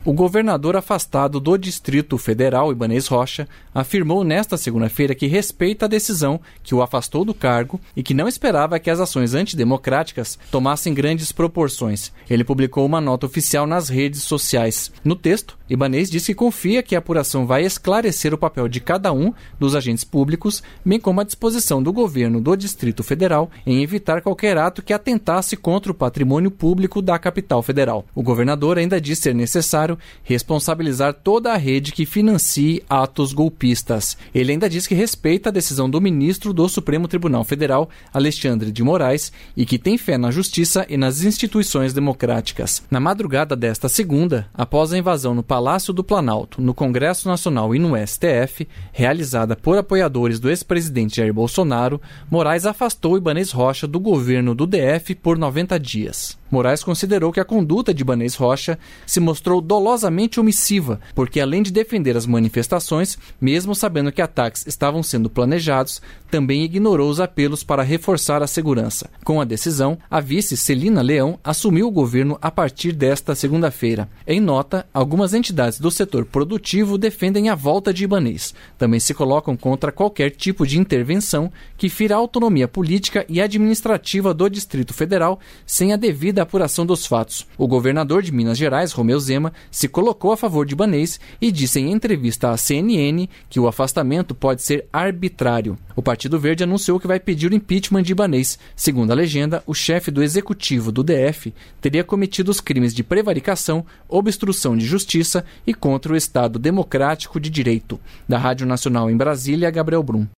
O governador afastado do Distrito Federal, Ibanez Rocha, afirmou nesta segunda-feira que respeita a decisão que o afastou do cargo e que não esperava que as ações antidemocráticas tomassem grandes proporções. Ele publicou uma nota oficial nas redes sociais. No texto, Ibanez diz que confia que a apuração vai esclarecer o papel de cada um dos agentes públicos, bem como a disposição do governo do Distrito Federal em evitar qualquer ato que atentasse contra o patrimônio público da capital federal. O governador ainda diz ser necessário responsabilizar toda a rede que financie atos golpistas. Ele ainda diz que respeita a decisão do ministro do Supremo Tribunal Federal, Alexandre de Moraes, e que tem fé na justiça e nas instituições democráticas. Na madrugada desta segunda, após a invasão no Palácio do Planalto, no Congresso Nacional e no STF, realizada por apoiadores do ex-presidente Jair Bolsonaro, Moraes afastou Ibanez Rocha do governo do DF por 90 dias. Moraes considerou que a conduta de Ibanez Rocha se mostrou dolosamente omissiva, porque além de defender as manifestações, mesmo sabendo que ataques estavam sendo planejados, também ignorou os apelos para reforçar a segurança. Com a decisão, a vice Celina Leão assumiu o governo a partir desta segunda-feira. Em nota, algumas entidades do setor produtivo defendem a volta de Ibanez. Também se colocam contra qualquer tipo de intervenção que fira a autonomia política e administrativa do Distrito Federal sem a devida apuração dos fatos. O governador de Minas Gerais, Romeu Zema, se colocou a favor de Ibanez e disse em entrevista à CNN que o afastamento pode ser arbitrário. O Partido Verde anunciou que vai pedir o impeachment de Ibanez. Segundo a legenda, o chefe do executivo do DF teria cometido os crimes de prevaricação, obstrução de justiça e contra o Estado Democrático de Direito. Da Rádio Nacional em Brasília, Gabriel Brum.